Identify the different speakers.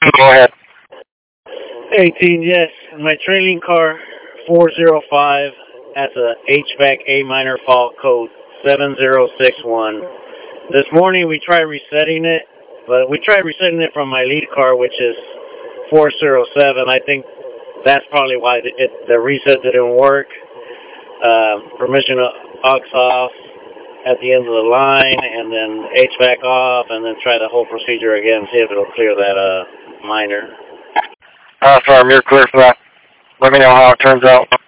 Speaker 1: Go ahead.
Speaker 2: 18, yes. My trailing car 405 has a HVAC A minor fault code 7061. This morning we tried resetting it, but we tried resetting it from my lead car, which is 407. I think that's probably why the reset didn't work. Permission aux off at the end of the line, and then HVAC off, and then try the whole procedure again, see if it'll clear that minor.
Speaker 1: Farm, you're clear for that. Let me know how it turns out.